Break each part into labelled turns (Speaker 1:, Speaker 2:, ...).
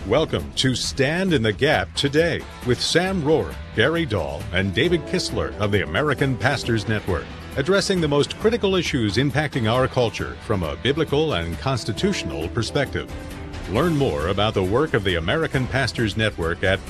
Speaker 1: Welcome to Stand in the Gap Today with Sam Rohr, Gary Dahl, and David Kistler of the American Pastors Network, addressing the most critical issues impacting our culture from a biblical and constitutional perspective. Learn more about the work of the American Pastors Network at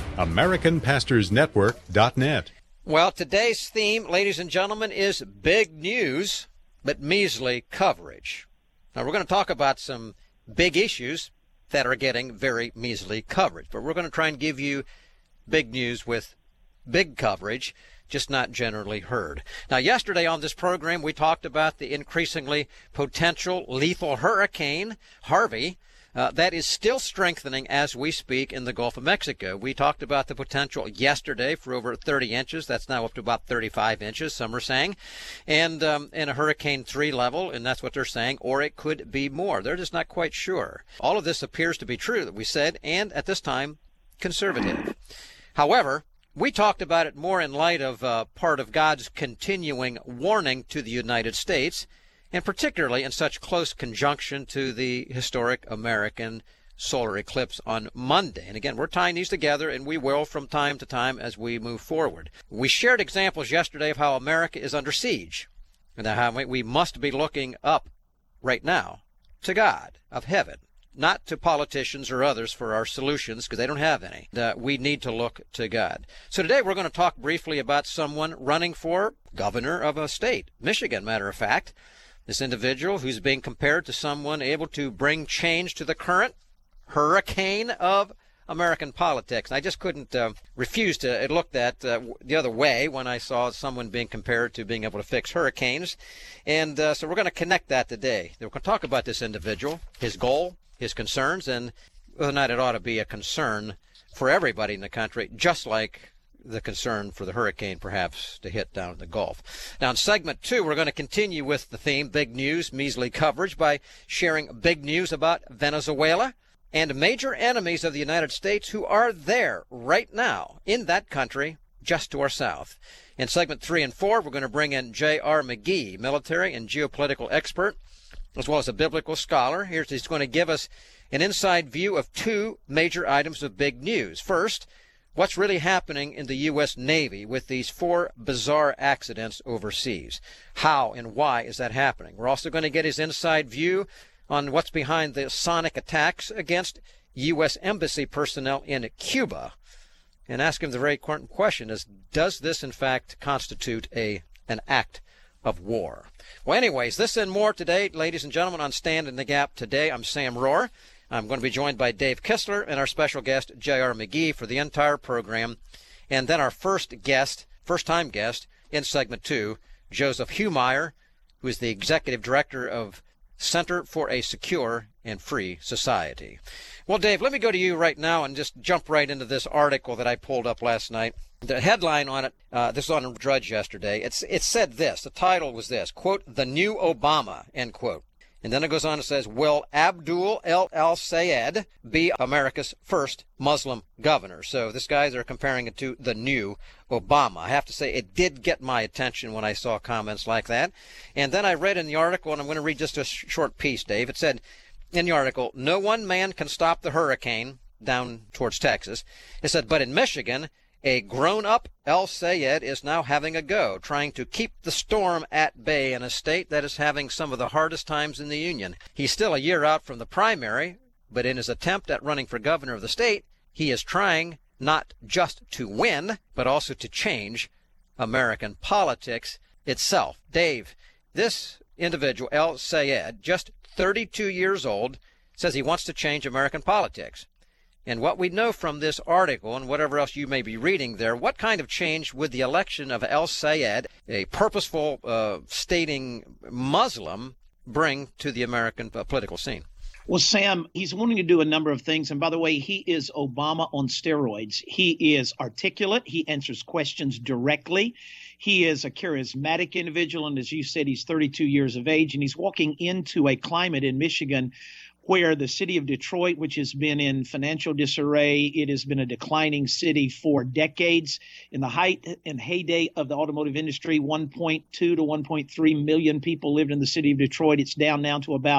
Speaker 1: americanpastorsnetwork.net.
Speaker 2: Well, today's theme, ladies and gentlemen, is big news, but measly coverage. Now, we're going to talk about some big issues that are getting very measly coverage, but we're going to try and give you big news with big coverage, just not generally heard. Now, yesterday on this program, we talked about the increasingly potential lethal hurricane, Harvey, that is still strengthening as we speak in the Gulf of Mexico. We talked about the potential yesterday for over 30 inches. That's now up to about 35 inches, some are saying, and in a Hurricane 3 level, and that's what they're saying, or it could be more. They're just not quite sure. All of this appears to be true that we said, and at this time, conservative. However, we talked about it more in light of part of God's continuing warning to the United States, and particularly in such close conjunction to the historic American solar eclipse on Monday. And again, we're tying these together, and we will from time to time as we move forward. We shared examples yesterday of how America is under siege, and how we must be looking up right now to God of heaven, not to politicians or others for our solutions, because they don't have any. We need to look to God. So today we're going to talk briefly about someone running for governor of a state, Michigan, matter of fact. This individual who's being compared to someone able to bring change to the current hurricane of American politics. And I just couldn't refuse to look at the other way when I saw someone being compared to being able to fix hurricanes. And so we're going to connect that today. We're going to talk about this individual, his goal, his concerns, and whether or not it ought to be a concern for everybody in the country, just like the concern for the hurricane perhaps to hit down in the Gulf. Now in segment 2, we're going to continue with the theme, big news, measly coverage, by sharing big news about Venezuela and major enemies of the United States who are there right now in that country just to our south. In segment 3 and 4, we're going to bring in J.R. McGee, military and geopolitical expert, as well as a biblical scholar. He's going to give us an inside view of 2 major items of big news. First, what's really happening in the U.S. Navy with these 4 bizarre accidents overseas? How and why is that happening? We're also going to get his inside view on what's behind the sonic attacks against U.S. Embassy personnel in Cuba, and ask him the very important question is, does this in fact constitute an act of war? Well, anyways, this and more today, ladies and gentlemen, on Stand in the Gap Today. I'm Sam Rohr. I'm going to be joined by Dave Kistler and our special guest, J.R. McGee, for the entire program. And then our first-time guest in segment 2, Joseph Humire, who is the executive director of Center for a Secure and Free Society. Well, Dave, let me go to you right now and just jump right into this article that I pulled up last night. The headline on it, this was on Drudge yesterday, it said this, the title was this, quote, "The New Obama," end quote. And then it goes on and says, will Abdul El-Sayed be America's first Muslim governor? So this guy, they're comparing it to the new Obama. I have to say, it did get my attention when I saw comments like that. And then I read in the article, and I'm going to read just a short piece, Dave. It said in the article, no one man can stop the hurricane down towards Texas. It said, but in Michigan, a grown-up El-Sayed is now having a go, trying to keep the storm at bay in a state that is having some of the hardest times in the Union. He's still a year out from the primary, but in his attempt at running for governor of the state, he is trying not just to win, but also to change American politics itself. Dave, this individual, El-Sayed, just 32 years old, says he wants to change American politics. And what we know from this article and whatever else you may be reading there, what kind of change would the election of El-Sayed, a purposeful stating Muslim, bring to the American political scene?
Speaker 3: Well, Sam, he's wanting to do a number of things. And by the way, he is Obama on steroids. He is articulate. He answers questions directly. He is a charismatic individual. And as you said, he's 32 years of age. And he's walking into a climate in Michigan where the city of Detroit, which has been in financial disarray, it has been a declining city for decades. In the height and heyday of the automotive industry, 1.2 to 1.3 million people lived in the city of Detroit. It's down now to about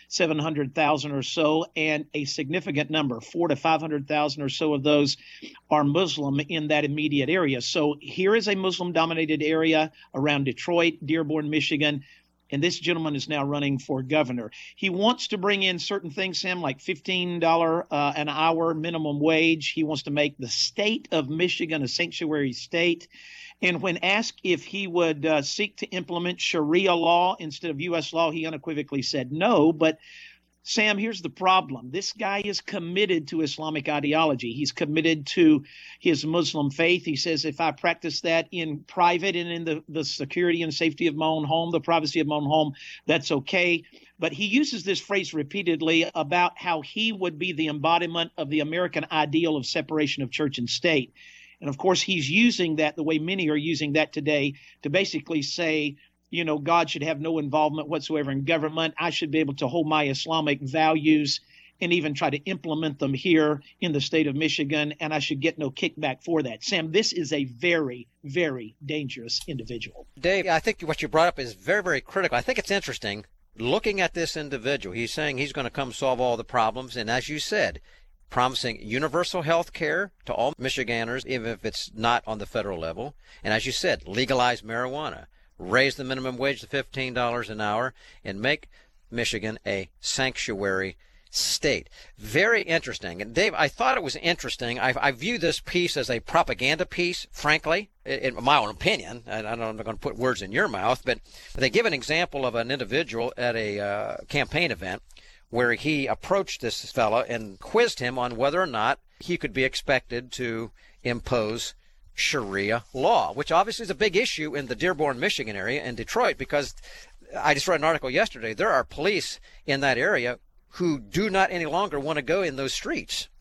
Speaker 3: 700,000 or so, and a significant number, 400,000 to 500,000 or so of those are Muslim in that immediate area. So here is a Muslim-dominated area around Detroit, Dearborn, Michigan, and this gentleman is now running for governor. He wants to bring in certain things, Sam, like $15 an hour minimum wage. He wants to make the state of Michigan a sanctuary state. And when asked if he would seek to implement Sharia law instead of U.S. law, he unequivocally said no. But Sam, here's the problem. This guy is committed to Islamic ideology. He's committed to his Muslim faith. He says, if I practice that in private and in the security and safety of my own home, the privacy of my own home, that's okay. But he uses this phrase repeatedly about how he would be the embodiment of the American ideal of separation of church and state. And of course, he's using that the way many are using that today to basically say, you know, God should have no involvement whatsoever in government. I should be able to hold my Islamic values and even try to implement them here in the state of Michigan, and I should get no kickback for that. Sam, this is a very, very dangerous individual.
Speaker 2: Dave, I think what you brought up is very, very critical. I think it's interesting looking at this individual. He's saying he's going to come solve all the problems, and as you said, promising universal health care to all Michiganders, even if it's not on the federal level. And as you said, legalize marijuana, raise the minimum wage to $15 an hour, and make Michigan a sanctuary state. Very interesting. And Dave, I thought it was interesting. I view this piece as a propaganda piece, frankly, in my own opinion. I'm not going to put words in your mouth, but they give an example of an individual at a campaign event where he approached this fellow and quizzed him on whether or not he could be expected to impose Sharia law, which obviously is a big issue in the Dearborn, Michigan area and Detroit, because I just read an article yesterday. There are police in that area who do not any longer want to go in those streets.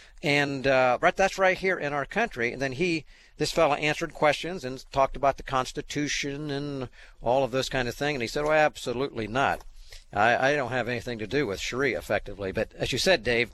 Speaker 2: And that's right here in our country. And then this fellow answered questions and talked about the Constitution and all of those kind of things. And he said, well, absolutely not. I don't have anything to do with Sharia effectively. But as you said, Dave,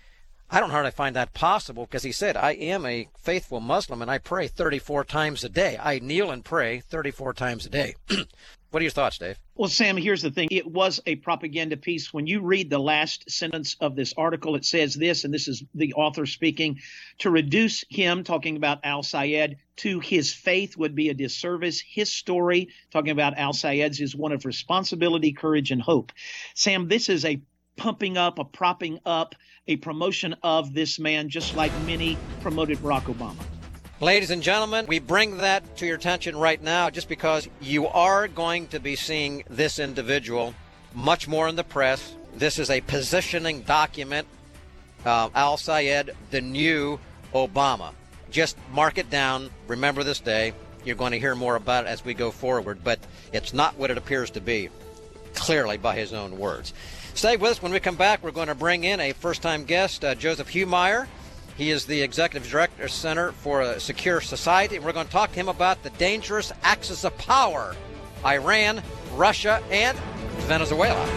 Speaker 2: I don't hardly find that possible, because he said, I am a faithful Muslim and I pray 34 times a day. I kneel and pray 34 times a day. What are your thoughts, Dave?
Speaker 3: Well, Sam, here's the thing. It was a propaganda piece. When you read the last sentence of this article, it says this, and this is the author speaking, to reduce him, talking about al-Sayed, to his faith would be a disservice. His story, talking about al-Sayed's, is one of responsibility, courage, and hope. Sam, this is a pumping up, a propping up, a promotion of this man, just like many promoted Barack Obama.
Speaker 2: Ladies and gentlemen, we bring that to your attention right now just because you are going to be seeing this individual much more in the press. This is a positioning document. Al-Sayed, the new Obama. Just mark it down. Remember this day. You're going to hear more about it as we go forward, but it's not what it appears to be, clearly by his own words. Stay with us. When we come back, we're going to bring in a first-time guest, Joseph Humire. He is the Executive Director, Center for a Secure Society, and we're going to talk to him about the dangerous axis of power, Iran, Russia, and Venezuela.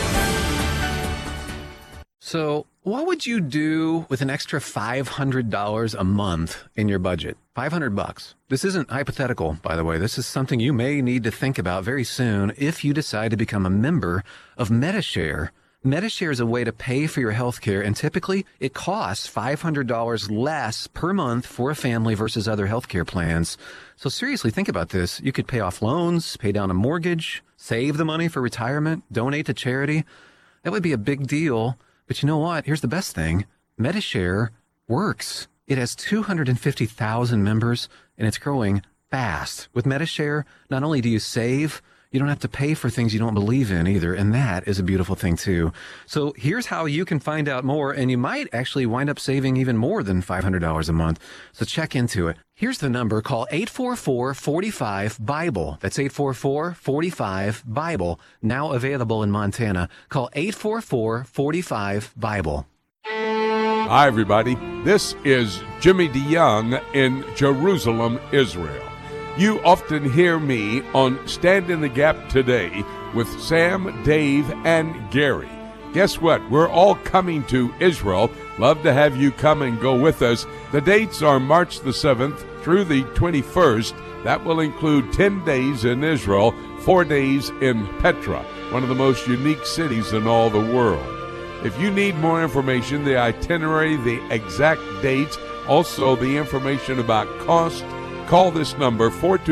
Speaker 4: So what would you do with an extra $500 a month in your budget? $500. This isn't hypothetical, by the way. This is something you may need to think about very soon if you decide to become a member of Medi-Share. Medi-Share is a way to pay for your health care, and typically it costs $500 less per month for a family versus other health care plans. So seriously, think about this. You could pay off loans, pay down a mortgage, save the money for retirement, donate to charity. That would be a big deal. But you know what? Here's the best thing. Medi-Share works. It has 250,000 members, and it's growing fast. With Medi-Share, not only do you save, you don't have to pay for things you don't believe in either, and that is a beautiful thing too. So here's how you can find out more, and you might actually wind up saving even more than $500 a month. So check into it. Here's the number. Call 844-45-BIBLE. That's 844-45-BIBLE. Now available in Montana. Call 844-45-BIBLE.
Speaker 5: Hi, everybody. This is Jimmy DeYoung in Jerusalem, Israel. You often hear me on Stand in the Gap Today with Sam, Dave, and Gary. Guess what? We're all coming to Israel. Love to have you come and go with us. The dates are March the 7th through the 21st. That will include 10 days in Israel, 4 days in Petra, one of the most unique cities in all the world. If you need more information, the itinerary, the exact dates, also the information about cost, call this number,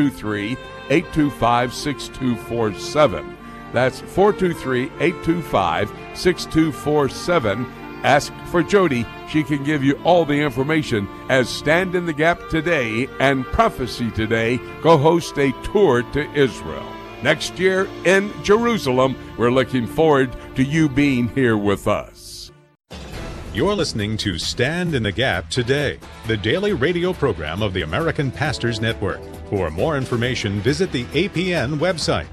Speaker 5: 423-825-6247. That's 423-825-6247. Ask for Jody. She can give you all the information as Stand in the Gap Today and Prophecy Today go host a tour to Israel. Next year in Jerusalem, we're looking forward to you being here with us.
Speaker 1: You're listening to Stand in the Gap Today, the daily radio program of the American Pastors Network. For more information, visit the APN website,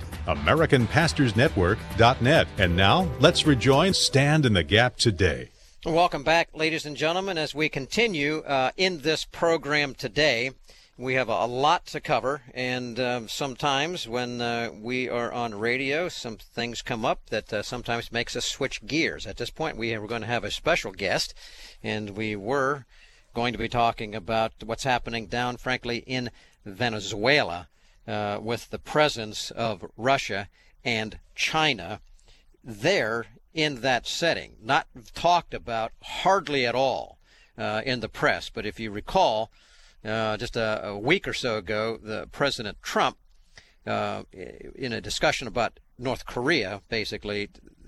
Speaker 1: AmericanPastorsNetwork.net. And now, let's rejoin Stand in the Gap Today.
Speaker 2: Welcome back, ladies and gentlemen. As we continue in this program today, we have a lot to cover, and sometimes when we are on radio, some things come up that sometimes makes us switch gears. At this point, we're going to have a special guest, and we were going to be talking about what's happening down, frankly, in Venezuela with the presence of Russia and China there in that setting. Not talked about hardly at all in the press, but if you recall, just a week or so ago, the President Trump, in a discussion about North Korea, basically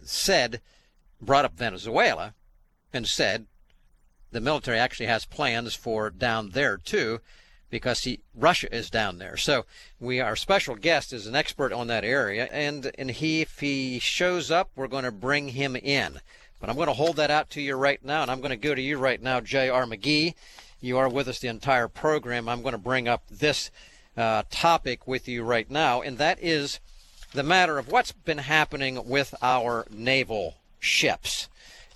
Speaker 2: brought up Venezuela and said the military actually has plans for down there too, because Russia is down there. So our special guest is an expert on that area, and if he shows up, we're going to bring him in. But I'm going to hold that out to you right now, and I'm going to go to you right now, J.R. McGee. You are with us the entire program. I'm going to bring up this topic with you right now, and that is the matter of what's been happening with our naval ships.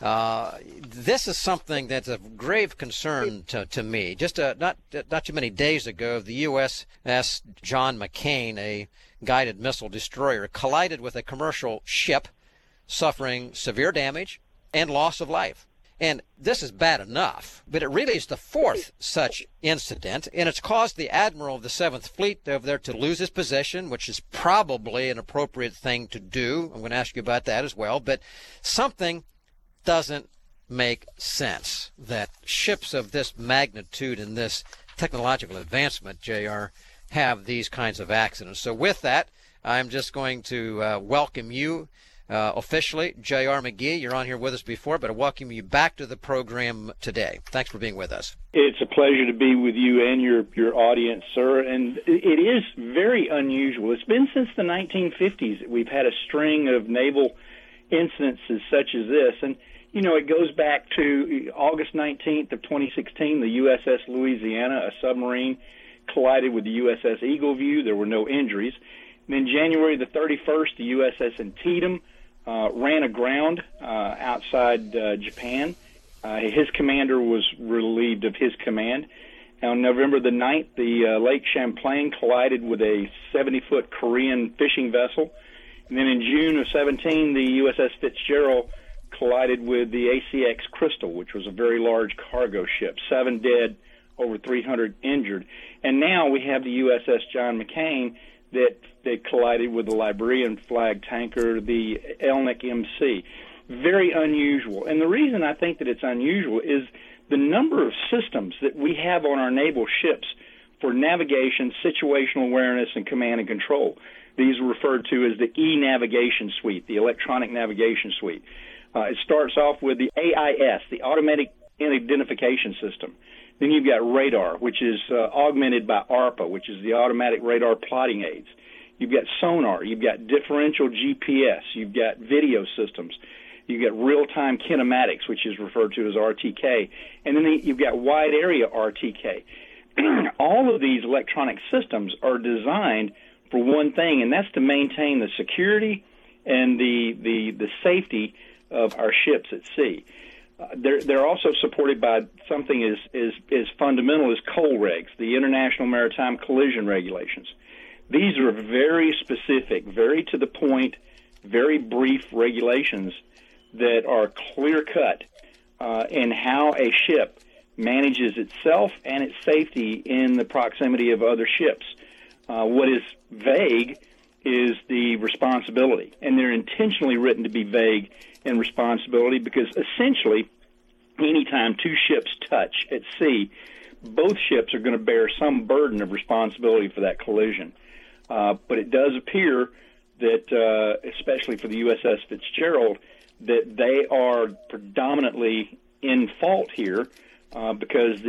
Speaker 2: This is something that's of grave concern to me. Just not too many days ago, the USS John McCain, a guided missile destroyer, collided with a commercial ship, suffering severe damage and loss of life. And this is bad enough, but it really is the fourth such incident, and it's caused the Admiral of the 7th Fleet over there to lose his position, which is probably an appropriate thing to do. I'm going to ask you about that as well, but something doesn't make sense that ships of this magnitude and this technological advancement, JR, have these kinds of accidents. So with that, I'm just going to welcome you officially, J.R. McGee. You're on here with us before, but I welcome you back to the program today. Thanks for being with us.
Speaker 6: It's a pleasure to be with you and your audience, sir. And it is very unusual. It's been since the 1950s that we've had a string of naval incidences such as this. And, you know, it goes back to August 19th of 2016, the USS Louisiana, a submarine, collided with the USS Eagle View. There were no injuries. And then January the 31st, the USS Antietam ran aground outside Japan. His commander was relieved of his command. On November the 9th, the Lake Champlain collided with a 70-foot Korean fishing vessel. And then in June of 17, the USS Fitzgerald collided with the ACX Crystal, which was a very large cargo ship. 7 dead, over 300 injured. And now we have the USS John McCain that collided with the Liberian flag tanker, the Elnick MC. Very unusual. And the reason I think that it's unusual is the number of systems that we have on our naval ships for navigation, situational awareness, and command and control. These are referred to as the e-navigation suite, the electronic navigation suite. It starts off with the AIS, the Automatic Identification System. Then you've got radar, which is augmented by ARPA, which is the Automatic Radar Plotting Aids. You've got sonar. You've got differential GPS. You've got video systems. You've got real-time kinematics, which is referred to as RTK. And then you've got wide area RTK. All of these electronic systems are designed for one thing, and that's to maintain the security and the safety of our ships at sea. They're also supported by something as fundamental as COLREGs, the International Maritime Collision Regulations. These are very specific, very to the point, very brief regulations that are clear-cut in how a ship manages itself and its safety in the proximity of other ships. What is vague is the responsibility, and they're intentionally written to be vague in responsibility because essentially anytime two ships touch at sea, both ships are going to bear some burden of responsibility for that collision. But it does appear that, especially for the USS Fitzgerald, that they are predominantly in fault here because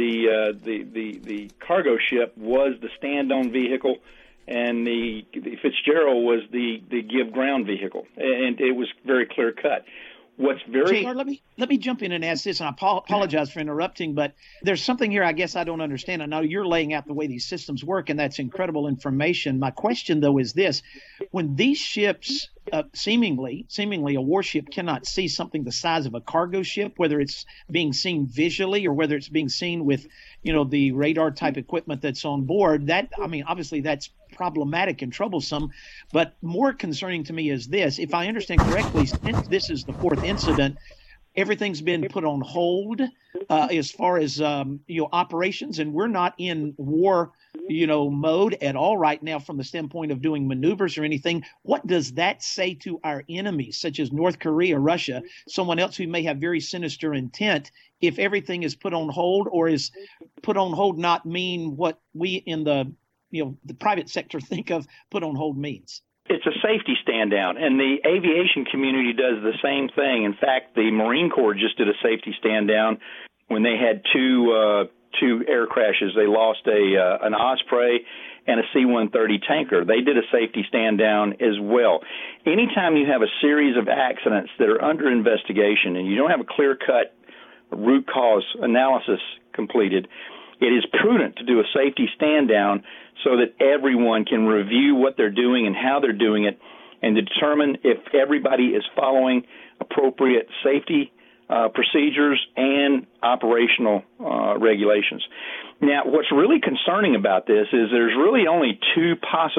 Speaker 6: the cargo ship was the stand-on vehicle, and the Fitzgerald was the give ground vehicle, and it was very clear cut. What's very
Speaker 3: JR, let me jump in and ask this, and I apologize for interrupting, but there's something here I guess I don't understand. I know you're laying out the way these systems work, and that's incredible information. My question, though, is this: when these ships, seemingly a warship cannot see something the size of a cargo ship, whether it's being seen visually or whether it's being seen with, the radar type equipment that's on board, obviously that's problematic and troublesome. But more concerning to me is this: if I understand correctly, since this is the fourth incident, everything's been put on hold as far as operations, and we're not in war mode at all right now from the standpoint of doing maneuvers or anything. What does that say to our enemies, such as North Korea, Russia, someone else who may have very sinister intent, if everything is put on hold? Or is put on hold not mean what we in the private sector think of put on hold means?
Speaker 6: It's a safety stand down, and the aviation community does the same thing. In fact, the Marine Corps just did a safety stand down when they had two air crashes. They lost an Osprey and a C-130 tanker. They did a safety stand down as well. Anytime you have a series of accidents that are under investigation and you don't have a clear-cut root cause analysis completed, it is prudent to do a safety stand down so that everyone can review what they're doing and how they're doing it and determine if everybody is following appropriate safety procedures and operational regulations. Now, what's really concerning about this is there's really only two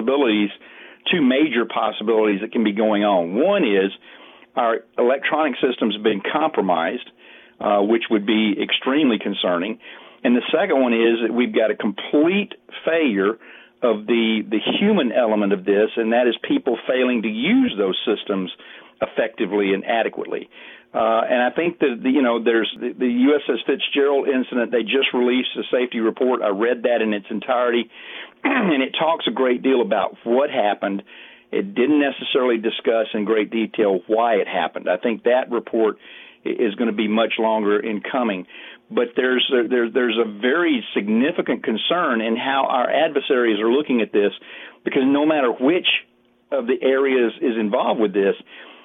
Speaker 6: major possibilities that can be going on. One is our electronic systems have been compromised, which would be extremely concerning. And the second one is that we've got a complete failure of the human element of this, and that is people failing to use those systems effectively and adequately. And I think that, there's the USS Fitzgerald incident. They just released a safety report. I read that in its entirety, and it talks a great deal about what happened. It didn't necessarily discuss in great detail why it happened. I think that report is going to be much longer in coming. But there's a very significant concern in how our adversaries are looking at this, because no matter which of the areas is involved with this,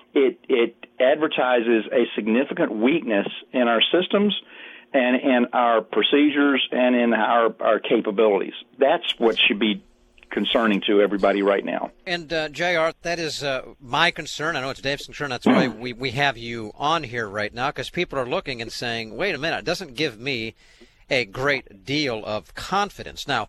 Speaker 6: it advertises a significant weakness in our systems and our procedures and in our capabilities. That's what should be concerning to everybody right now.
Speaker 2: And, JR, that is my concern. I know it's Dave's concern. That's why we have you on here right now, because people are looking and saying, wait a minute, it doesn't give me a great deal of confidence. Now,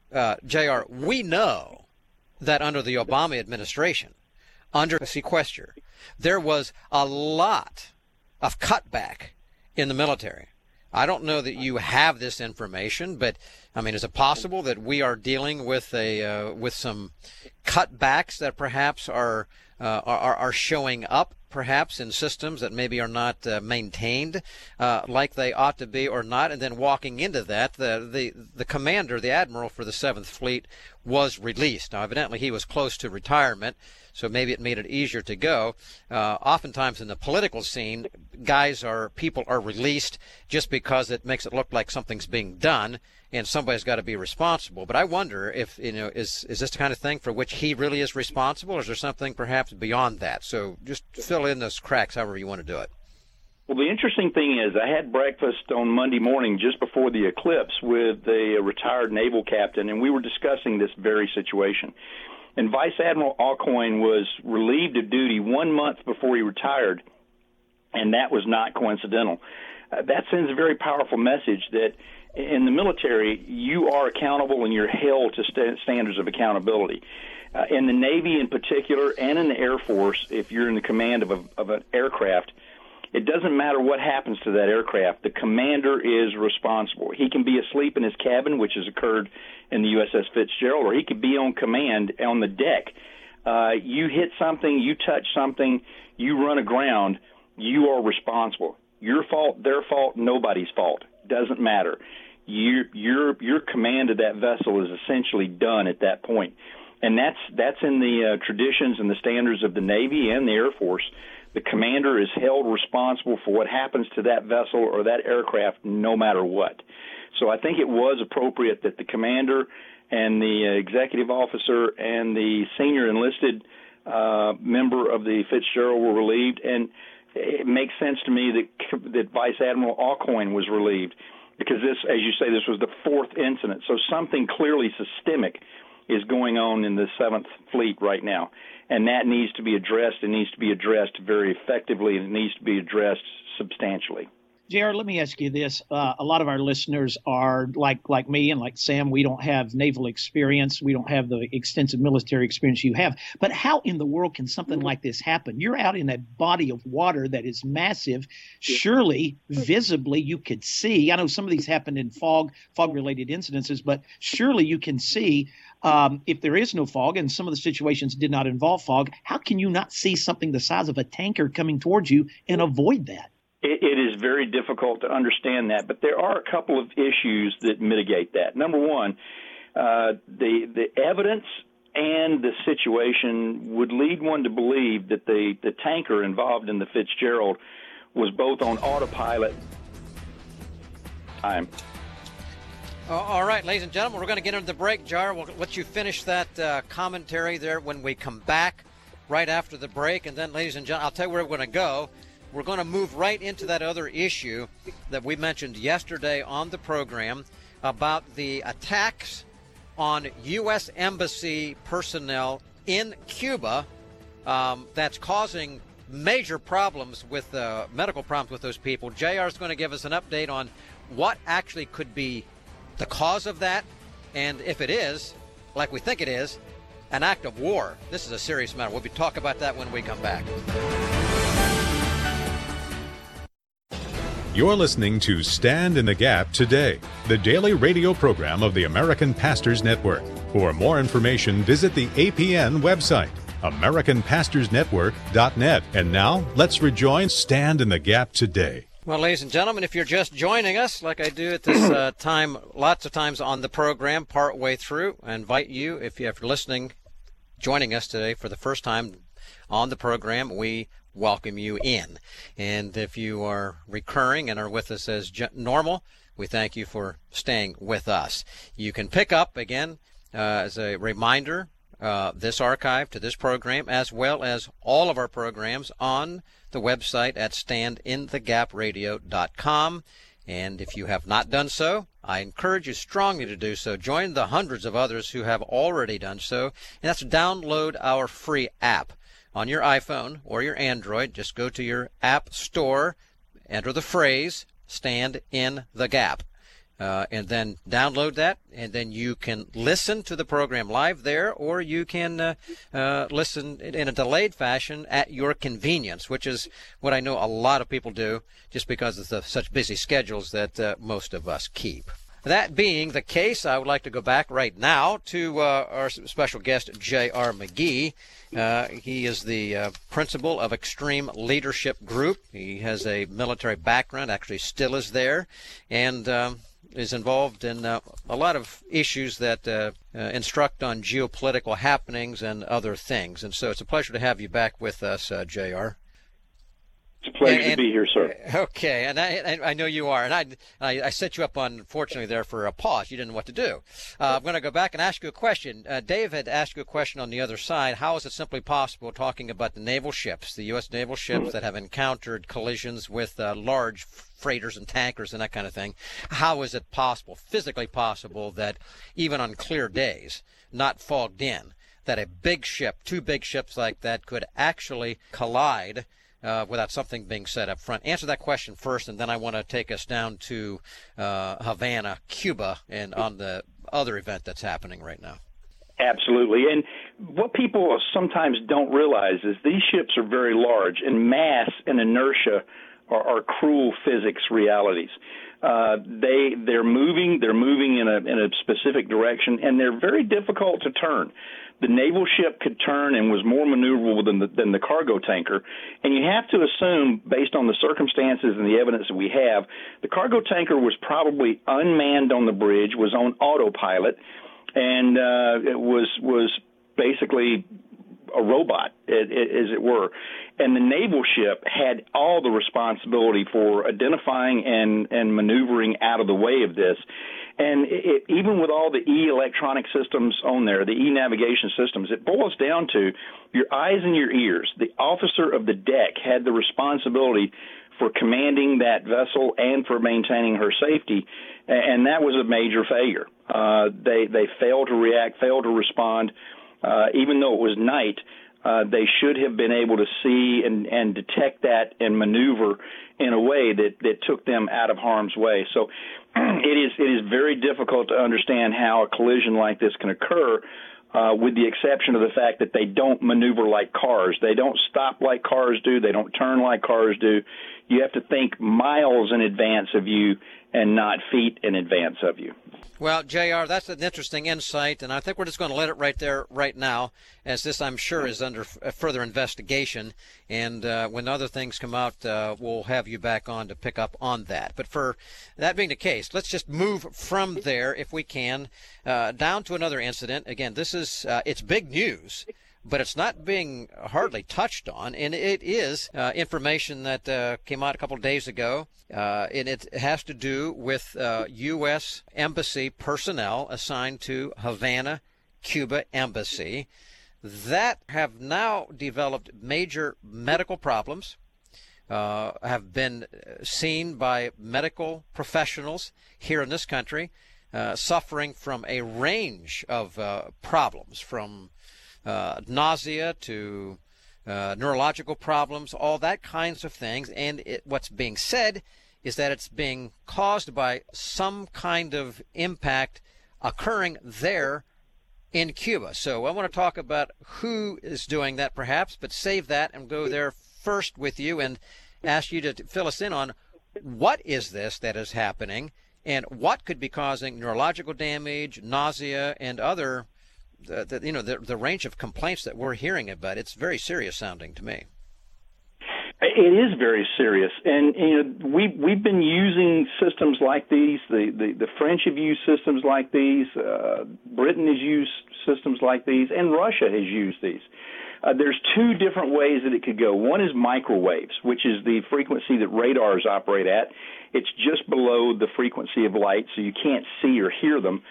Speaker 2: JR, we know that under the Obama administration, under sequester, there was a lot of cutback in the military. I don't know that you have this information, but is it possible that we are dealing with some cutbacks that perhaps are showing up, perhaps in systems that maybe are not maintained like they ought to be or not? And then walking into that, the commander, the admiral for the 7th Fleet, was released. Now, evidently, he was close to retirement, so maybe it made it easier to go. Oftentimes in the political scene, people are released just because it makes it look like something's being done, and somebody's got to be responsible. But I wonder if, is this the kind of thing for which he really is responsible, or is there something perhaps beyond that? So just fill in those cracks however you want to do it.
Speaker 6: Well, the interesting thing is I had breakfast on Monday morning just before the eclipse with a retired naval captain, and we were discussing this very situation. And Vice Admiral Aucoin was relieved of duty 1 month before he retired, and that was not coincidental. That sends a very powerful message that in the military, you are accountable and you're held to standards of accountability. In the Navy in particular, and in the Air Force, if you're in the command of an aircraft, it doesn't matter what happens to that aircraft. The commander is responsible. He can be asleep in his cabin, which has occurred in the USS Fitzgerald, or he could be on command on the deck. You hit something, you touch something, you run aground, you are responsible. Your fault, their fault, nobody's fault. Doesn't matter. Your command of that vessel is essentially done at that point. And that's in the traditions and the standards of the Navy and the Air Force. The commander is held responsible for what happens to that vessel or that aircraft no matter what. So I think it was appropriate that the commander and the executive officer and the senior enlisted member of the Fitzgerald were relieved. And it makes sense to me that Vice Admiral Aucoin was relieved, because this, as you say, this was the fourth incident. So something clearly systemic is going on in the 7th Fleet right now. And that needs to be addressed. It needs to be addressed very effectively, and it needs to be addressed substantially.
Speaker 3: JR, let me ask you this. A lot of our listeners are like me and like Sam. We don't have naval experience. We don't have the extensive military experience you have. But how in the world can something like this happen? You're out in a body of water that is massive. Surely, visibly, you could see. I know some of these happen in fog-related incidences, but surely you can see if there is no fog, and some of the situations did not involve fog. How can you not see something the size of a tanker coming towards you and avoid that?
Speaker 6: It is very difficult to understand that, but there are a couple of issues that mitigate that. Number one, the evidence and the situation would lead one to believe that the tanker involved in the Fitzgerald was both on autopilot.
Speaker 2: All right, ladies and gentlemen, we're going to get into the break, Jar. We'll let you finish that commentary there when we come back right after the break. And then, ladies and gentlemen, I'll tell you where we're going to go. We're going to move right into that other issue that we mentioned yesterday on the program about the attacks on U.S. Embassy personnel in Cuba that's causing major problems with medical problems with those people. JR is going to give us an update on what actually could be the cause of that, and if it is, like we think it is, an act of war. This is a serious matter. We'll be talking about that when we come back.
Speaker 1: You're listening to Stand in the Gap Today, the daily radio program of the American Pastors Network. For more information, visit the APN website, AmericanPastorsNetwork.net. And now, let's rejoin Stand in the Gap Today.
Speaker 2: Well, ladies and gentlemen, if you're just joining us, like I do at this time, lots of times on the program, partway through, I invite you, if you're listening, joining us today for the first time on the program, we welcome you in. And if you are recurring and are with us as normal, we thank you for staying with us. You can pick up, again, as a reminder, this archive to this program, as well as all of our programs on the website at standinthegapradio.com. And if you have not done so, I encourage you strongly to do so. Join the hundreds of others who have already done so, and that's download our free app. On your iPhone or your Android, just go to your app store, enter the phrase, Stand in the Gap, and then download that, and then you can listen to the program live there, or you can listen in a delayed fashion at your convenience, which is what I know a lot of people do just because of such busy schedules that most of us keep. That being the case, I would like to go back right now to our special guest, J.R. McGee. He is the principal of Extreme Leadership Group. He has a military background, actually still is there, and is involved in a lot of issues that instruct on geopolitical happenings and other things. And so it's a pleasure to have you back with us, J.R.
Speaker 6: It's a pleasure to be here, sir.
Speaker 2: Okay, and I know you are, and I set you up, unfortunately, there for a pause. You didn't know what to do. I'm going to go back and ask you a question. Dave had asked you a question on the other side. How is it simply possible, talking about the naval ships, the U.S. naval ships that have encountered collisions with large freighters and tankers and that kind of thing, how is it possible, physically possible, that even on clear days, not fogged in, that a big ship, two big ships like that could actually collide without something being said up front? Answer that question first, and then I want to take us down to Havana, Cuba, and on the other event that's happening right now.
Speaker 6: Absolutely. And what people sometimes don't realize is these ships are very large, and mass and inertia are cruel physics realities. They're moving in a specific direction, and they're very difficult to turn. The naval ship could turn and was more maneuverable than the cargo tanker. And you have to assume, based on the circumstances and the evidence that we have, the cargo tanker was probably unmanned on the bridge, was on autopilot, and it was basically a robot, as it were. And the naval ship had all the responsibility for identifying and maneuvering out of the way of this. And even with all the electronic systems on there, the navigation systems, it boils down to your eyes and your ears. The officer of the deck had the responsibility for commanding that vessel and for maintaining her safety, and that was a major failure. They failed to react, failed to respond. Even though it was night, they should have been able to see and detect that and maneuver in a way that took them out of harm's way. So it is very difficult to understand how a collision like this can occur, with the exception of the fact that they don't maneuver like cars. They don't stop like cars do. They don't turn like cars do. You have to think miles in advance of you and not feet in advance of you.
Speaker 2: Well, JR, that's an interesting insight, and I think we're just going to let it right there right now, as this, I'm sure, is under further investigation. And when other things come out, we'll have you back on to pick up on that. But for that being the case, let's just move from there, if we can, down to another incident. Again, this is it's big news, but it's not being hardly touched on, and it is information that came out a couple of days ago, and it has to do with U.S. Embassy personnel assigned to Havana, Cuba Embassy that have now developed major medical problems, have been seen by medical professionals here in this country, suffering from a range of problems, from nausea to neurological problems, all that kinds of things. And what's being said is that it's being caused by some kind of impact occurring there in Cuba. So I want to talk about who is doing that perhaps, but save that and go there first with you and ask you to fill us in on what is this that is happening and what could be causing neurological damage, nausea, and other the range of complaints that we're hearing about. It's very serious sounding to me.
Speaker 6: It is very serious, and we've been using systems like these. The French have used systems like these. Britain has used systems like these, and Russia has used these. There's two different ways that it could go. One is microwaves, which is the frequency that radars operate at. It's just below the frequency of light, so you can't see or hear them.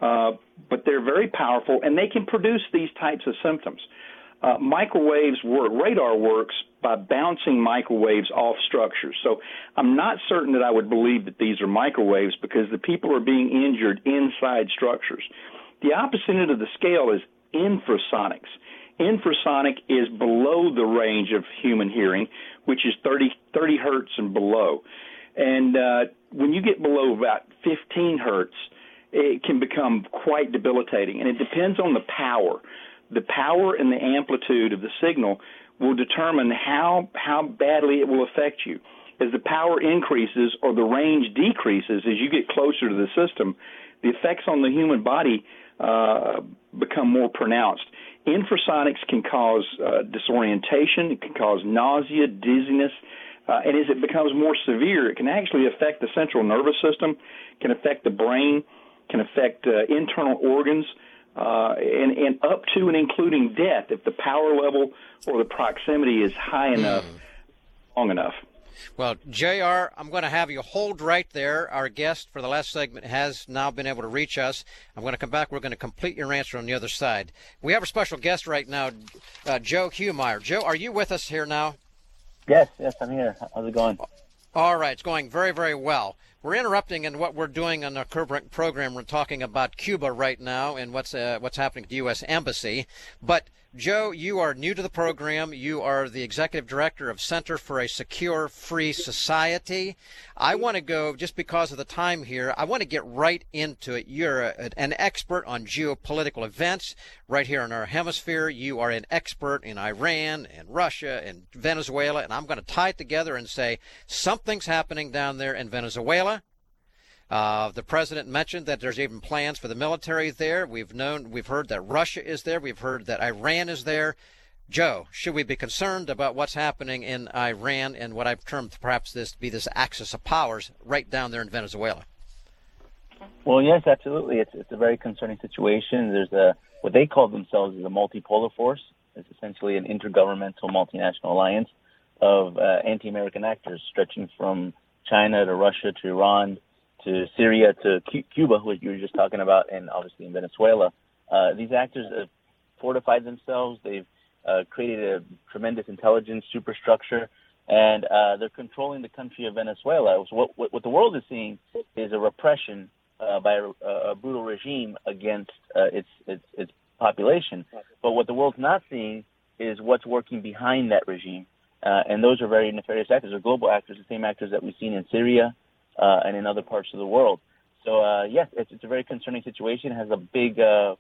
Speaker 6: But they're very powerful, and they can produce these types of symptoms. Microwaves work. Radar works by bouncing microwaves off structures. So I'm not certain that I would believe that these are microwaves because the people are being injured inside structures. The opposite end of the scale is infrasonics. Infrasonic is below the range of human hearing, which is 30 hertz and below. And when you get below about 15 hertz, it can become quite debilitating, and it depends on the power. The power and the amplitude of the signal will determine how badly it will affect you. As the power increases or the range decreases as you get closer to the system, the effects on the human body become more pronounced. Infrasonics can cause disorientation, it can cause nausea, dizziness, and as it becomes more severe, it can actually affect the central nervous system, can affect the brain, can affect internal organs, and up to and including death if the power level or the proximity is high enough, long enough.
Speaker 2: Well, JR, I'm going to have you hold right there. Our guest for the last segment has now been able to reach us. I'm going to come back. We're going to complete your answer on the other side. We have a special guest right now, Joe Humeyer. Joe, are you with us here now?
Speaker 7: Yes, I'm here. How's it going?
Speaker 2: All right, it's going very, very well. We're interrupting in what we're doing on our program. We're talking about Cuba right now and what's happening at the U.S. Embassy. But, Joe, you are new to the program. You are the executive director of Center for a Secure Free Society. I want to go, just because of the time here, I want to get right into it. You're an expert on geopolitical events right here in our hemisphere. You are an expert in Iran and Russia and Venezuela, and I'm going to tie it together and say something's happening down there in Venezuela. The president mentioned that there's even plans for the military there. We've heard that Russia is there. We've heard that Iran is there. Joe, should we be concerned about what's happening in Iran and what I've termed perhaps this axis of powers right down there in Venezuela?
Speaker 7: Well, yes, absolutely. It's a very concerning situation. There's what they call themselves is a multipolar force. It's essentially an intergovernmental multinational alliance of anti-American actors stretching from China to Russia to Iran to Syria to Cuba, who you were just talking about, and obviously in Venezuela. These actors have fortified themselves. They've created a tremendous intelligence superstructure, and they're controlling the country of Venezuela. So what the world is seeing is a repression by a brutal regime against its population. But what the world's not seeing is what's working behind that regime. And those are very nefarious actors. They're global actors, the same actors that we've seen in Syria and in other parts of the world. So, yes, it's a very concerning situation. It has a big,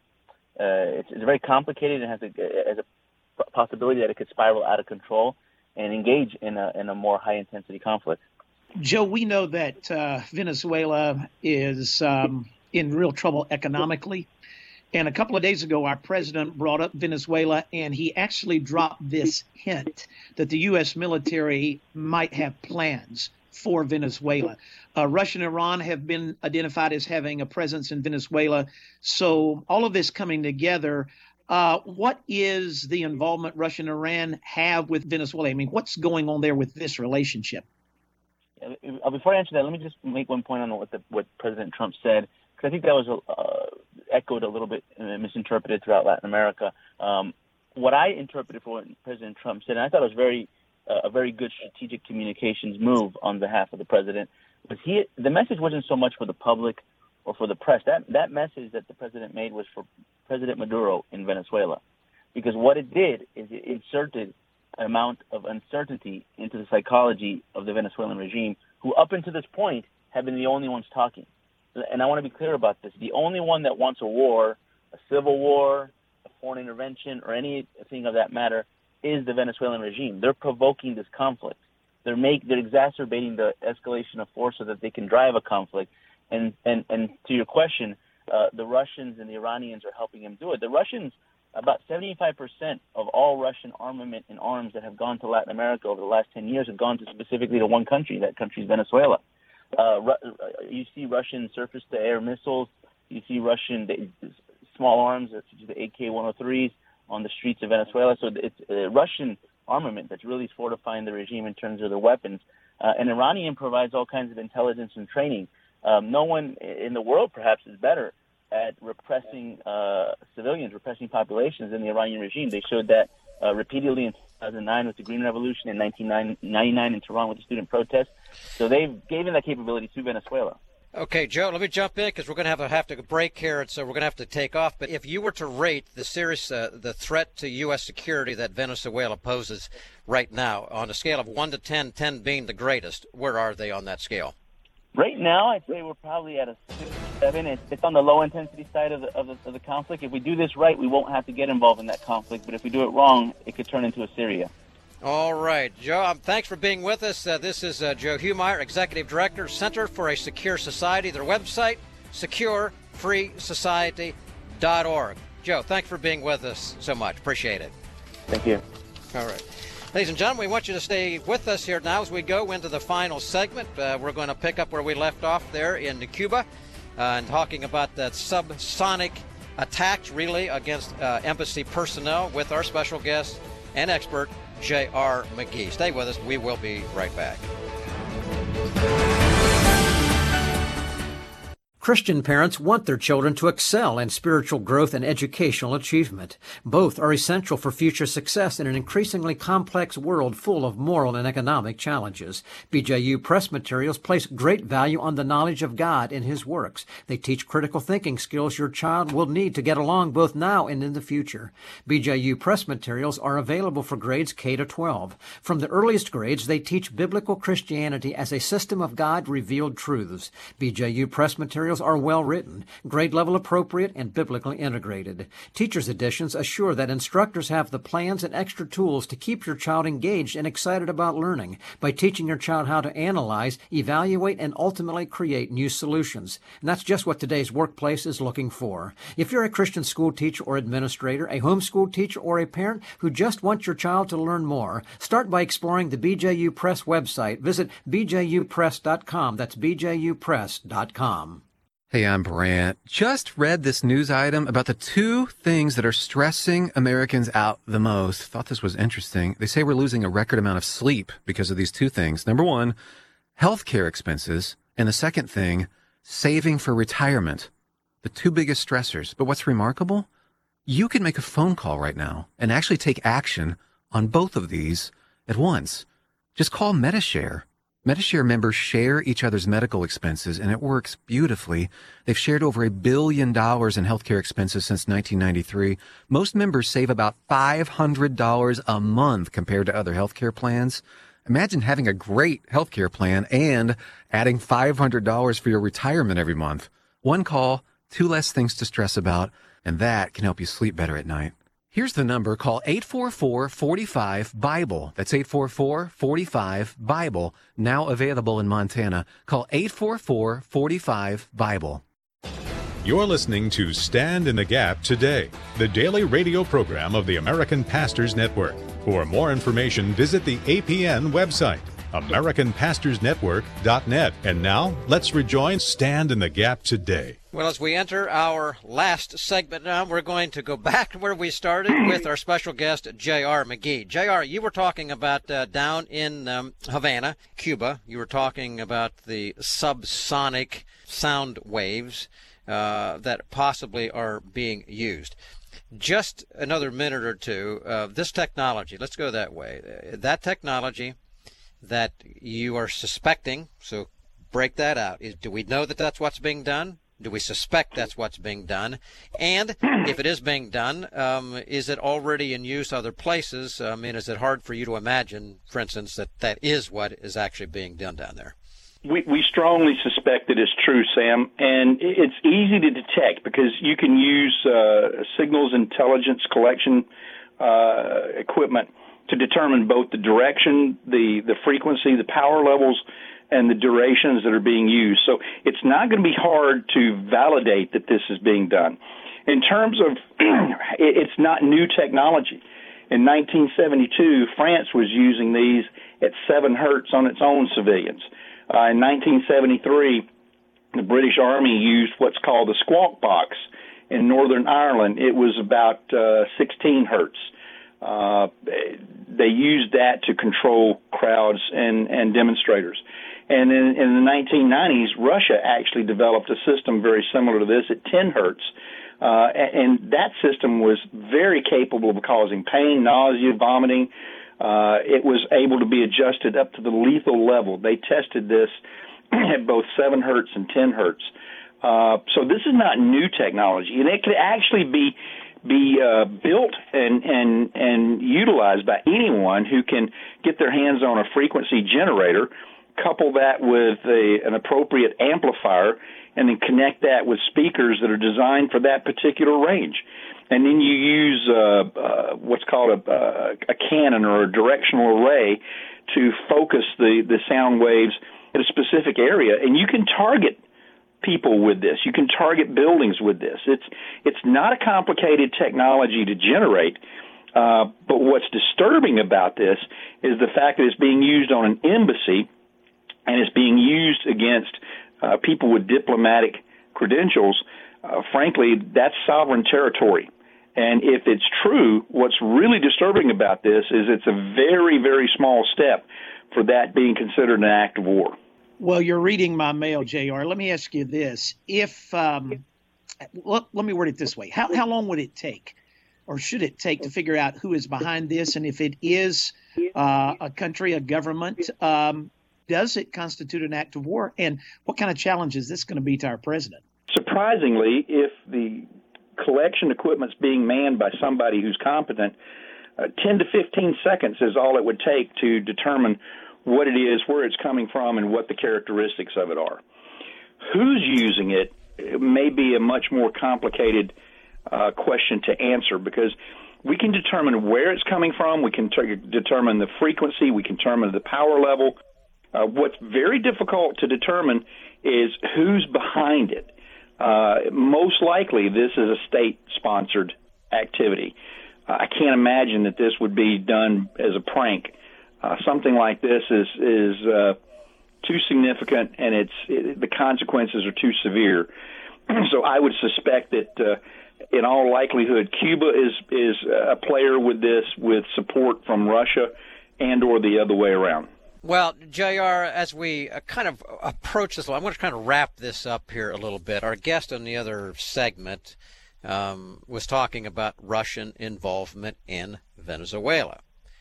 Speaker 7: it's very complicated and has a possibility that it could spiral out of control and engage in a more high-intensity conflict.
Speaker 3: Joe, we know that Venezuela is in real trouble economically. And a couple of days ago, our president brought up Venezuela, and he actually dropped this hint that the U.S. military might have plans for Venezuela. Russia and Iran have been identified as having a presence in Venezuela. So all of this coming together, what is the involvement Russia and Iran have with Venezuela? I mean, what's going on there with this relationship?
Speaker 7: Before I answer that, let me just make one point on what President Trump said, because I think that was echoed a little bit and misinterpreted throughout Latin America. What I interpreted for what President Trump said, and I thought it was a very good strategic communications move on behalf of the president, was the message wasn't so much for the public or for the press. That message that the president made was for President Maduro in Venezuela, because what it did is it inserted an amount of uncertainty into the psychology of the Venezuelan regime, who up until this point have been the only ones talking. And I want to be clear about this. The only one that wants a war, a civil war, a foreign intervention, or anything of that matter is the Venezuelan regime. They're provoking this conflict. They're exacerbating the escalation of force so that they can drive a conflict. And to your question, the Russians and the Iranians are helping him do it. The Russians, about 75% of all Russian armament and arms that have gone to Latin America over the last 10 years have gone specifically to one country. That country is Venezuela. You see Russian surface-to-air missiles. You see Russian small arms, such as the AK-103s, on the streets of Venezuela. So it's Russian armament that's really fortifying the regime in terms of their weapons. And Iranian provides all kinds of intelligence and training. No one in the world, perhaps, is better at repressing civilians, repressing populations than the Iranian regime. They showed that repeatedly in 2009 with the Green Revolution, in 1999 in Tehran with the student protests. So they've given that capability to Venezuela.
Speaker 2: Okay, Joe, let me jump in because we're going to have to break here, and so we're going to have to take off. But if you were to rate the threat to U.S. security that Venezuela poses right now on a scale of 1 to 10, 10 being the greatest, where are they on that scale?
Speaker 7: Right now, I'd say we're probably at a 6 or 7. It's on the low-intensity side of the conflict. If we do this right, we won't have to get involved in that conflict. But if we do it wrong, it could turn into a Syria.
Speaker 2: All right, Joe, thanks for being with us. This is Joe Humeyer, Executive Director, Center for a Secure Society. Their website, securefreesociety.org. Joe, thanks for being with us so much. Appreciate it.
Speaker 7: Thank you.
Speaker 2: All right. Ladies and gentlemen, we want you to stay with us here now as we go into the final segment. We're going to pick up where we left off there in Cuba and talking about that subsonic attacks really against embassy personnel with our special guest and expert, J.R. McGee. Stay with us. We will be right back. Christian parents want their children to excel in spiritual growth and educational achievement. Both are essential for future success in an increasingly complex world full of moral and economic challenges. BJU Press Materials place great value on the knowledge of God in His works. They teach critical thinking skills your child will need to get along both now and in the future. BJU Press Materials are available for grades K to 12. From the earliest grades, they teach biblical Christianity as a system of God-revealed truths. BJU Press Materials
Speaker 8: materials are well written, grade level appropriate, and biblically integrated. Teacher's editions assure that instructors have the plans and extra tools to keep your child engaged and excited about learning by teaching your child how to analyze, evaluate, and ultimately create new solutions. And that's just what today's workplace is looking for. If you're a Christian school teacher or administrator, a homeschool teacher, or a parent who just wants your child to learn more, start by exploring the BJU Press website. Visit bjupress.com. That's bjupress.com.
Speaker 4: Hey, I'm Brant. Just read this news item about the two things that are stressing Americans out the most. Thought this was interesting. They say we're losing a record amount of sleep because of these two things. Number one, healthcare expenses. And the second thing, saving for retirement. The two biggest stressors. But what's remarkable? You can make a phone call right now and actually take action on both of these at once. Just call MediShare. MediShare members share each other's medical expenses, and it works beautifully. They've shared over $1 billion in healthcare expenses since 1993. Most members save about $500 a month compared to other healthcare plans. Imagine having a great healthcare plan and adding $500 for your retirement every month. One call, two less things to stress about, and that can help you sleep better at night. Here's the number. Call 844-45-BIBLE. That's 844-45-BIBLE. Now available in Montana. Call 844-45-BIBLE.
Speaker 1: You're listening to Stand in the Gap Today, the daily radio program of the American Pastors Network. For more information, visit the APN website, AmericanPastorsNetwork.net. And now, let's rejoin Stand in the Gap Today.
Speaker 2: Well, as we enter our last segment now, we're going to go back to where we started with our special guest, J.R. McGee. J.R., you were talking about down in Havana, Cuba. You were talking about the subsonic sound waves that possibly are being used. Just another minute or two, this technology, let's go that way. That technology that you are suspecting, so break that out. Do we know that that's what's being done? Do we suspect that's what's being done? And if it is being done, is it already in use other places? I mean, is it hard for you to imagine, for instance, that that is what is actually being done down there?
Speaker 6: We strongly suspect it is true, Sam, and it's easy to detect because you can use signals intelligence collection equipment to determine both the direction, the frequency, the power levels, and the durations that are being used. So it's not going to be hard to validate that this is being done. In terms of, it's not new technology. In 1972, France was using these at 7 hertz on its own civilians. In 1973, the British Army used what's called the squawk box in Northern Ireland. It was about 16 hertz. They used that to control crowds and demonstrators. And in the 1990s, Russia actually developed a system very similar to this at 10 hertz. And that system was very capable of causing pain, nausea, vomiting. It was able to be adjusted up to the lethal level. They tested this at both 7 hertz and 10 hertz. So this is not new technology, and it could actually be built and utilized by anyone who can get their hands on a frequency generator, couple that with an appropriate amplifier, and then connect that with speakers that are designed for that particular range. And then you use what's called a cannon or a directional array to focus the sound waves at a specific area, and you can target people with this. You can target buildings with this. It's not a complicated technology to generate, but what's disturbing about this is the fact that it's being used on an embassy and it's being used against people with diplomatic credentials. Frankly, that's sovereign territory. And if it's true, what's really disturbing about this is it's a very, very small step for that being considered an act of war.
Speaker 3: Well, you're reading my mail, JR. Let me ask you this. If let me word it this way. How long would it take, or should it take, to figure out who is behind this? And if it is a country, a government, does it constitute an act of war? And what kind of challenge is this going to be to our president?
Speaker 6: Surprisingly, if the collection equipment's being manned by somebody who's competent, 10 to 15 seconds is all it would take to determine what it is, where it's coming from, and what the characteristics of it are. Who's using it may be a much more complicated question to answer, because we can determine where it's coming from, we can determine the frequency, we can determine the power level. What's very difficult to determine is who's behind it. Most likely, this is a state-sponsored activity. I can't imagine that this would be done as a prank. Something like this is too significant, and the consequences are too severe. So I would suspect that, in all likelihood, Cuba is a player with this, with support from Russia, and or the other way around.
Speaker 2: Well, JR, as we kind of approach this, I'm going to kind of wrap this up here a little bit. Our guest on the other segment was talking about Russian involvement in Venezuela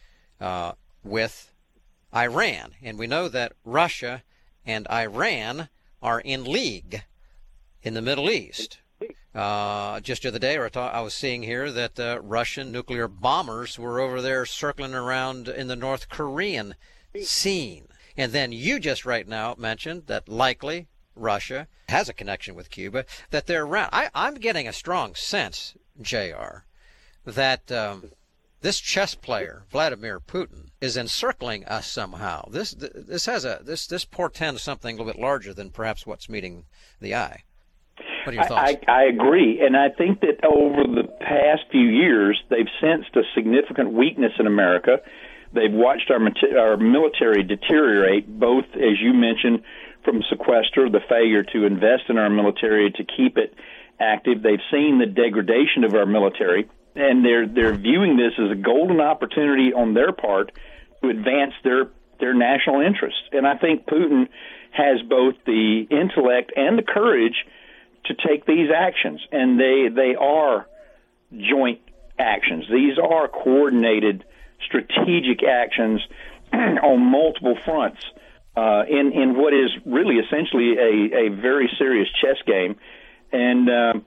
Speaker 2: with Iran. And we know that Russia and Iran are in league in the Middle East. Just the other day, I was seeing here that Russian nuclear bombers were over there circling around in the North Korean scene. And then you just right now mentioned that likely Russia has a connection with Cuba, that they're around. I'm getting a strong sense, JR, that this chess player, Vladimir Putin, is encircling us somehow. This portends something a little bit larger than perhaps what's meeting the eye. What are your thoughts?
Speaker 6: I agree, and I think that over the past few years, they've sensed a significant weakness in America. They've watched our military deteriorate, both, as you mentioned, from sequester, the failure to invest in our military to keep it active. They've seen the degradation of our military, and they're viewing this as a golden opportunity on their part to advance their national interests. And I think Putin has both the intellect and the courage to take these actions, and they are joint actions. These are coordinated strategic actions on multiple fronts in what is really essentially a very serious chess game, and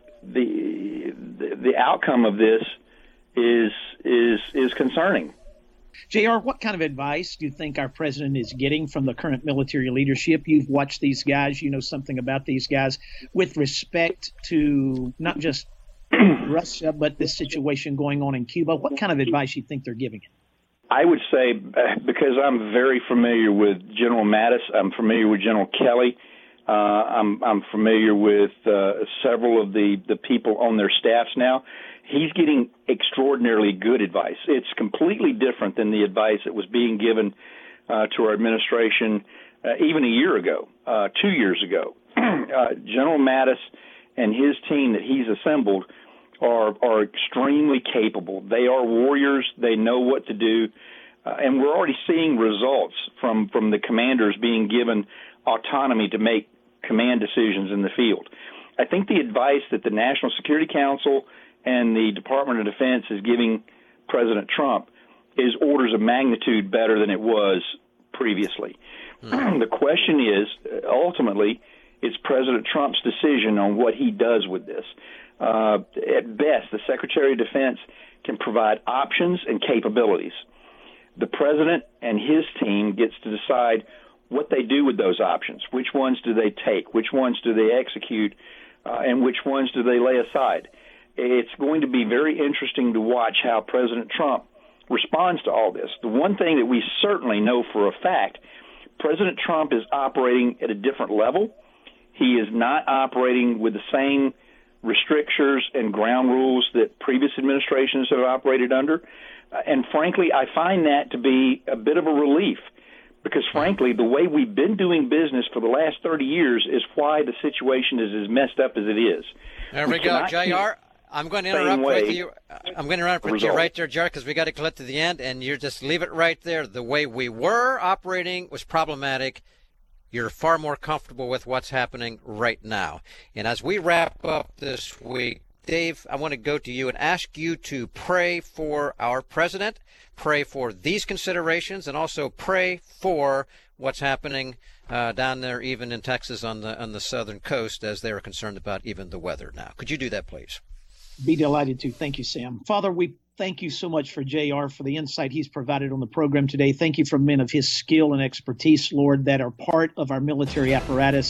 Speaker 6: the outcome of this is concerning.
Speaker 3: JR, what kind of advice do you think our president is getting from the current military leadership? You've watched these guys, you know something about these guys with respect to not just Russia, but this situation going on in Cuba. What kind of advice do you think they're giving?
Speaker 6: I would say, because I'm very familiar with General Mattis, I'm familiar with General Kelly, I'm familiar with several of the people on their staffs now. He's getting extraordinarily good advice. It's completely different than the advice that was being given to our administration even a year ago, 2 years ago. General Mattis and his team that he's assembled are extremely capable. They are warriors. They know what to do. And we're already seeing results from the commanders being given autonomy to make command decisions in the field. I think the advice that the National Security Council and the Department of Defense is giving President Trump is orders of magnitude better than it was previously. The question is, ultimately, it's President Trump's decision on what he does with this. At best, the Secretary of Defense can provide options and capabilities. The President and his team gets to decide what they do with those options. Which ones do they take? Which ones do they execute? And which ones do they lay aside? It's going to be very interesting to watch how President Trump responds to all this. The one thing that we certainly know for a fact, President Trump is operating at a different level. He is not operating with the same restrictions and ground rules that previous administrations have operated under. And frankly, I find that to be a bit of a relief, because frankly, the way we've been doing business for the last 30 years is why the situation is as messed up as it is.
Speaker 2: There we go, JR. I'm going to interrupt with you. I'm going to interrupt with you right there, JR, because we got to collect to the end, and you just leave it right there. The way we were operating was problematic. You're far more comfortable with what's happening right now. And as we wrap up this week, Dave, I want to go to you and ask you to pray for our president, pray for these considerations, and also pray for what's happening down there, even in Texas on the southern coast, as they are concerned about even the weather now. Could you do that, please?
Speaker 3: Be delighted to. Thank you, Sam. Father, we thank you so much for JR, for the insight he's provided on the program today. Thank you for men of his skill and expertise, Lord, that are part of our military apparatus.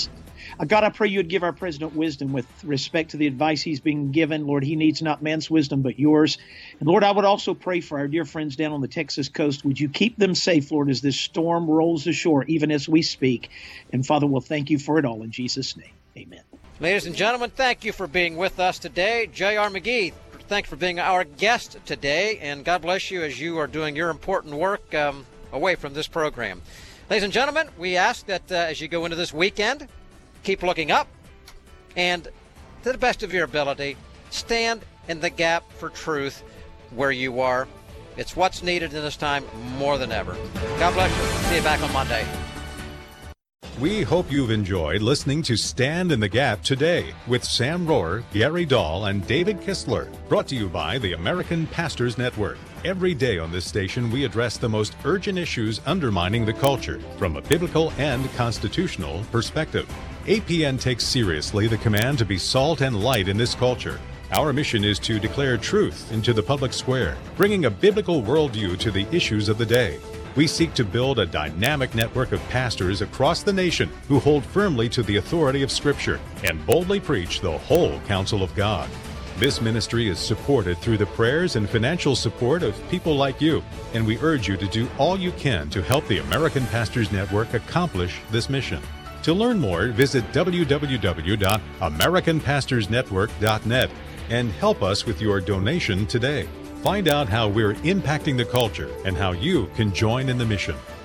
Speaker 3: God, I pray you would give our president wisdom with respect to the advice he's being given. Lord, he needs not man's wisdom, but yours. And Lord, I would also pray for our dear friends down on the Texas coast. Would you keep them safe, Lord, as this storm rolls ashore, even as we speak. And Father, we'll thank you for it all in Jesus' name. Amen.
Speaker 2: Ladies and gentlemen, thank you for being with us today. J.R. McGee, thanks for being our guest today, and God bless you as you are doing your important work away from this program. Ladies and gentlemen, we ask that as you go into this weekend, keep looking up, and to the best of your ability, stand in the gap for truth where you are. It's what's needed in this time more than ever. God bless you. See you back on Monday.
Speaker 1: We hope you've enjoyed listening to Stand in the Gap today with Sam Rohrer, Gary Dahl, and David Kistler, brought to you by the American Pastors Network. Every day on this station, we address the most urgent issues undermining the culture from a biblical and constitutional perspective. APN takes seriously the command to be salt and light in this culture. Our mission is to declare truth into the public square, bringing a biblical worldview to the issues of the day. We seek to build a dynamic network of pastors across the nation who hold firmly to the authority of Scripture and boldly preach the whole counsel of God. This ministry is supported through the prayers and financial support of people like you, and we urge you to do all you can to help the American Pastors Network accomplish this mission. To learn more, visit www.americanpastorsnetwork.net and help us with your donation today. Find out how we're impacting the culture and how you can join in the mission.